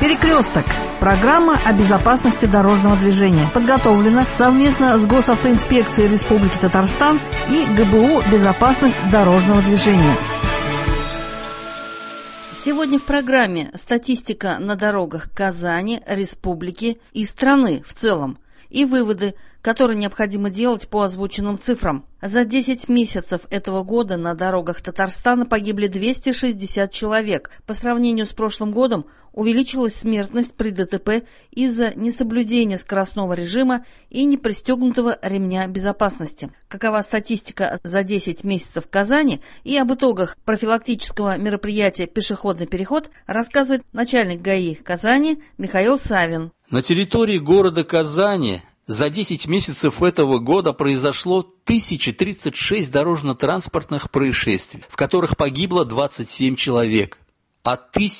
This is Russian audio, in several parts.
«Перекресток» – программа о безопасности дорожного движения. Подготовлена совместно с Госавтоинспекцией Республики Татарстан и ГБУ «Безопасность дорожного движения». Сегодня в программе статистика на дорогах Казани, республики и страны в целом и выводы, которые необходимо делать по озвученным цифрам. За 10 месяцев этого года на дорогах Татарстана погибли 260 человек. По сравнению с прошлым годом увеличилась смертность при ДТП из-за несоблюдения скоростного режима и непристегнутого ремня безопасности. Какова статистика за 10 месяцев в Казани и об итогах профилактического мероприятия «Пешеходный переход» рассказывает начальник ГАИ Казани Михаил Савин. На территории города Казани за 10 месяцев этого года произошло 1036 дорожно-транспортных происшествий, в которых погибло 27 человек, а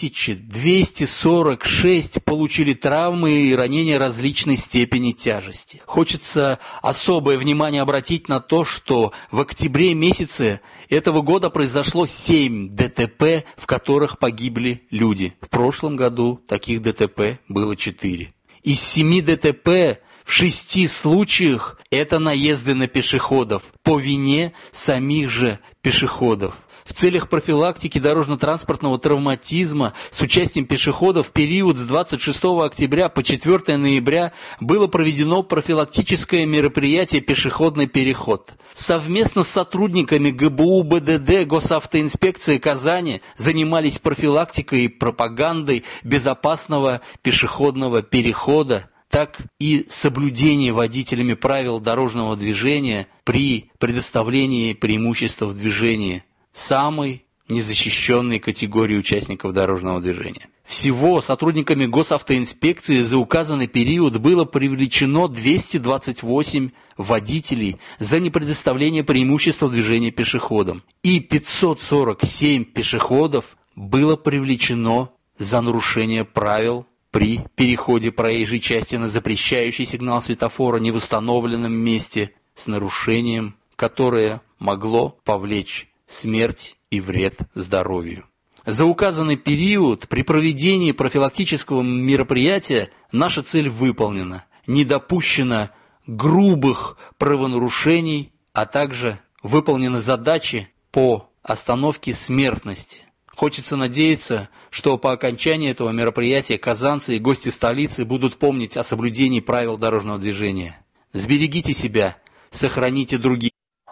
1246 получили травмы и ранения различной степени тяжести. Хочется особое внимание обратить на то, что в октябре месяце этого года произошло 7 ДТП, в которых погибли люди. В прошлом году таких ДТП было 4. Из 7 ДТП в 6 случаях это наезды на пешеходов по вине самих же пешеходов. В целях профилактики дорожно-транспортного травматизма с участием пешеходов в период с 26 октября по 4 ноября было проведено профилактическое мероприятие «Пешеходный переход». Совместно с сотрудниками ГБУ, БДД, Госавтоинспекции Казани занимались профилактикой и пропагандой безопасного пешеходного перехода, так и соблюдение водителями правил дорожного движения при предоставлении преимущества в движении самой незащищенной категории участников дорожного движения. Всего сотрудниками Госавтоинспекции за указанный период было привлечено 228 водителей за непредоставление преимущества в движении пешеходам, и 547 пешеходов было привлечено за нарушение правил при переходе проезжей части на запрещающий сигнал светофора не в установленном месте с нарушением, которое могло повлечь смерть и вред здоровью. За указанный период при проведении профилактического мероприятия наша цель выполнена. Не допущено грубых правонарушений, а также выполнены задачи по остановке смертности. Хочется надеяться, что по окончании этого мероприятия казанцы и гости столицы будут помнить о соблюдении правил дорожного движения. Сберегите себя, сохраните других.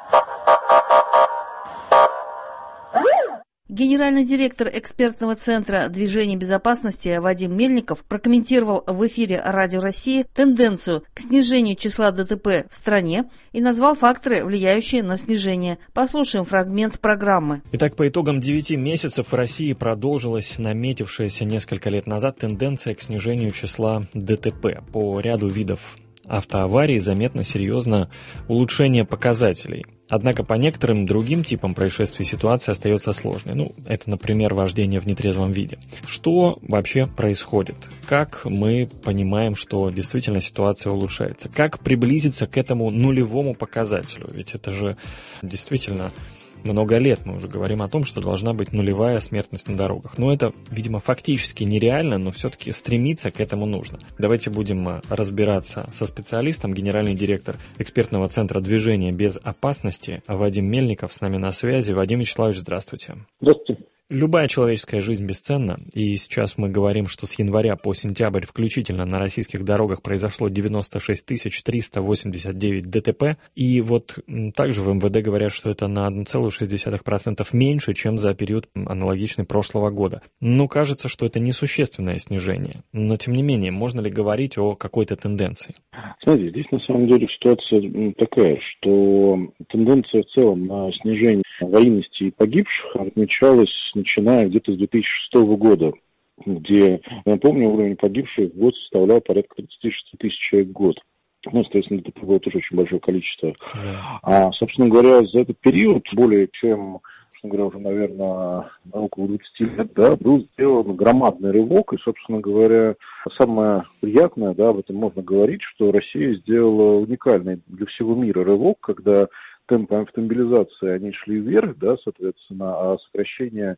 Генеральный директор экспертного центра движения безопасности Вадим Мельников прокомментировал в эфире Радио России тенденцию к снижению числа ДТП в стране и назвал факторы, влияющие на снижение. Послушаем фрагмент программы. Итак, по итогам 9 месяцев в России продолжилась наметившаяся несколько лет назад тенденция к снижению числа ДТП. По ряду видов автоаварий заметно серьезное улучшение показателей. Однако по некоторым другим типам происшествий ситуация остается сложной. Это, например, вождение в нетрезвом виде. Что вообще происходит? Как мы понимаем, что действительно ситуация улучшается? Как приблизиться к этому нулевому показателю? Ведь это же действительно много лет мы уже говорим о том, что должна быть нулевая смертность на дорогах. Это, видимо, фактически нереально, но все-таки стремиться к этому нужно. Давайте будем разбираться со специалистом, генеральный директор экспертного центра движения без опасности Вадим Мельников с нами на связи. Вадим Вячеславович, здравствуйте. Здравствуйте. Любая человеческая жизнь бесценна, и сейчас мы говорим, что с января по сентябрь включительно на российских дорогах произошло 96 389 ДТП, и также в МВД говорят, что это на 1,6% меньше, чем за период аналогичный прошлого года. Кажется, что это несущественное снижение, но тем не менее, можно ли говорить о какой-то тенденции? Смотрите, здесь на самом деле ситуация такая, что тенденция в целом на снижение аварийности и погибших отмечалась начиная где-то с 2006 года, где, я напомню, уровень погибших в год составлял порядка 36 тысяч человек в год. Соответственно, это было тоже очень большое количество. Собственно говоря, за этот период более чем, уже, наверное, около 20 лет, был сделан громадный рывок, и, собственно говоря, самое приятное, об этом можно говорить, что Россия сделала уникальный для всего мира рывок, когда темпы автомобилизации, они шли вверх, соответственно, а сокращение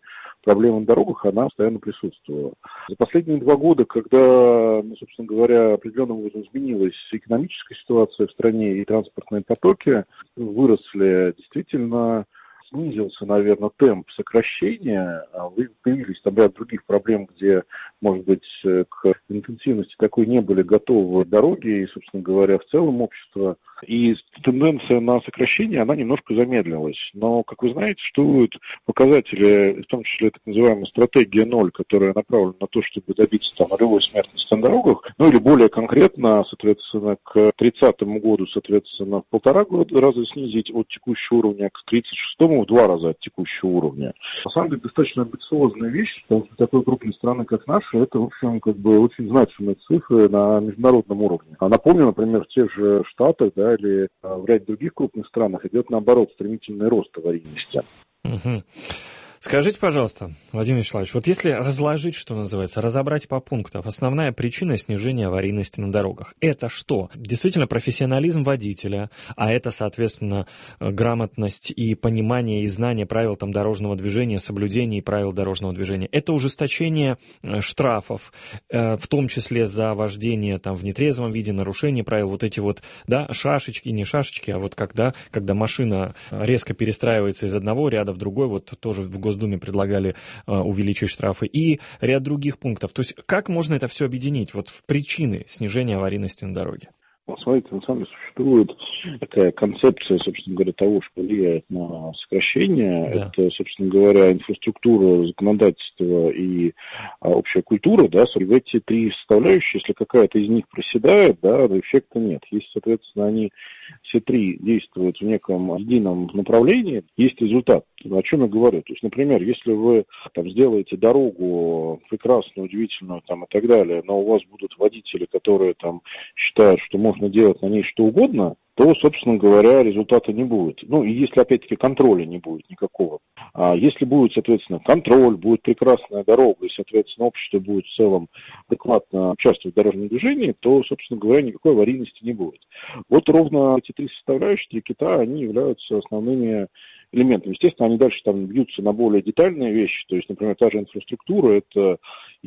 проблема на дорогах, она постоянно присутствовала. За последние 2 года, когда, собственно говоря, определенным образом изменилась экономическая ситуация в стране и транспортные потоки, выросли действительно, снизился, наверное, темп сокращения, появились там ряд других проблем, где, может быть, к интенсивности такой не были готовы дороги и, собственно говоря, в целом общество. И тенденция на сокращение, она немножко замедлилась. Но, как вы знаете, существуют показатели, в том числе так называемая стратегия 0, которая направлена на то, чтобы добиться там нулевой смертности на дорогах, ну или более конкретно, соответственно, к 30 году, соответственно, в 1,5 раза снизить от текущего уровня, к 36-му в 2 раза от текущего уровня. На самом деле, достаточно амбициозная вещь, потому что такой крупной страны, как наша, это, в общем, как бы очень значимые цифры на международном уровне. А напомню, например, в тех же Штатах, да, или в ряде других крупных странах идет, наоборот, стремительный рост аварийности. Угу. Скажите, пожалуйста, Владимир Вячеславович, вот если разложить, что называется, разобрать по пунктам, основная причина снижения аварийности на дорогах – это что? Действительно, профессионализм водителя, а это, соответственно, грамотность и понимание и знание правил там, дорожного движения, соблюдение правил дорожного движения. Это ужесточение штрафов, в том числе за вождение там, в нетрезвом виде, нарушение правил, вот эти вот, да, шашечки, не шашечки, а вот когда машина резко перестраивается из одного ряда в другой, вот тоже в Госдуме предлагали увеличить штрафы и ряд других пунктов. То есть как можно это все объединить вот в причины снижения аварийности на дороге? Смотрите, на самом деле существует такая концепция, собственно говоря, того, что влияет на сокращение. Да. Это, собственно говоря, инфраструктура, законодательство и общая культура. Да, в эти 3 составляющие, если какая-то из них проседает, да, эффекта нет. Если, соответственно, они все 3 действуют в неком едином направлении, есть результат. О чем я говорю? То есть, например, если вы там сделаете дорогу прекрасную, удивительную там, и так далее, но у вас будут водители, которые там считают, что можно делать на ней что угодно, то, собственно говоря, результата не будет. Ну, и если, опять-таки, контроля не будет никакого. А если будет, соответственно, контроль, будет прекрасная дорога, и, соответственно, общество будет в целом адекватно участвовать в дорожном движении, то, собственно говоря, никакой аварийности не будет. Вот ровно эти 3 составляющие для Китая, они являются основными элементами. Естественно, они дальше там бьются на более детальные вещи, то есть, например, та же инфраструктура, это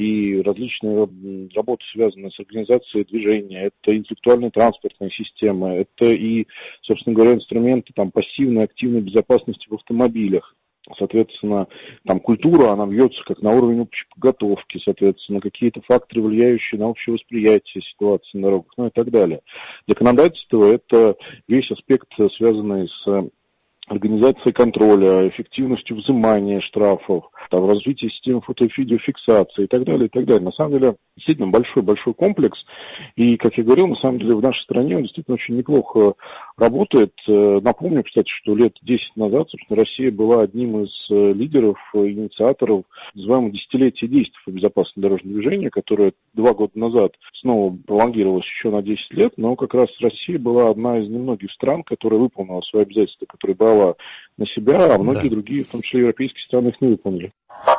и различные работы, связанные с организацией движения, это интеллектуальная транспортная система, это и, собственно говоря, инструменты там, пассивной, активной безопасности в автомобилях. Соответственно, там культура, она бьется как на уровне общей подготовки, соответственно, какие-то факторы, влияющие на общее восприятие ситуации на дорогах, ну и так далее. Законодательство – это весь аспект, связанный с организацией контроля, эффективностью взимания штрафов, там, развитие системы фото- и видеофиксации и так далее, и так далее. На самом деле, действительно большой комплекс. И, как я говорил, на самом деле в нашей стране он действительно очень неплохо работает. Напомню, кстати, что лет 10 назад, собственно, Россия была одним из лидеров, инициаторов называемого десятилетия действий по безопасности дорожного движения, которое 2 года назад снова пролонгировалось еще на 10 лет, но как раз Россия была одна из немногих стран, которая выполнила свои обязательства, которые брала на себя, а многие другие, в том числе европейские страны, их не выполнили.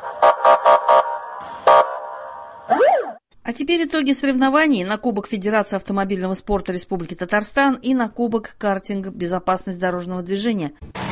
А теперь итоги соревнований на Кубок Федерации автомобильного спорта Республики Татарстан и на Кубок картинг «Безопасность дорожного движения».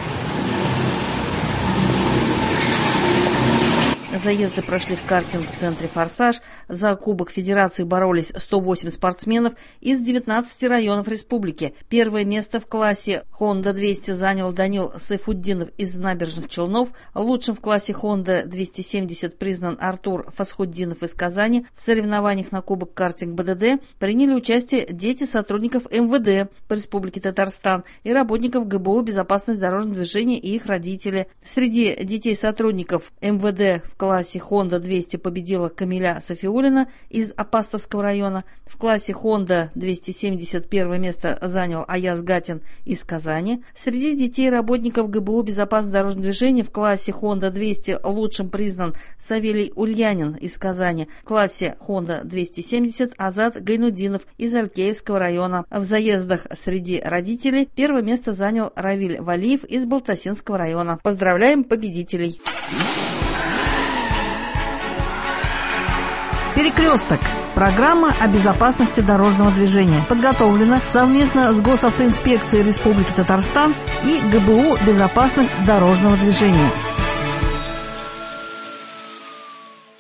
Заезды прошли в картинг-центре «Форсаж». За Кубок Федерации боролись 108 спортсменов из 19 районов республики. Первое место в классе Honda 200 занял Данил Сайфуддинов из Набережных Челнов. Лучшим в классе Honda 270 признан Артур Фасхуддинов из Казани. В соревнованиях на Кубок картинг БДД приняли участие дети сотрудников МВД по Республике Татарстан и работников ГБУ «Безопасность дорожного движения» и их родители. Среди детей сотрудников МВД в классе Honda 200 победила Камиля Софиулина из Апастовского района. В классе Honda 270 первое место занял Аяз Гатин из Казани. Среди детей работников ГБУ «Безопасность дорожного движения» в классе Honda 200 лучшим признан Савелий Ульянин из Казани. В классе Honda 270 Азат Гайнудинов из Алькеевского района. В заездах среди родителей первое место занял Равиль Валиев из Балтасинского района. Поздравляем победителей! «Перекресток» – программа о безопасности дорожного движения. Подготовлена совместно с Госавтоинспекцией Республики Татарстан и ГБУ «Безопасность дорожного движения».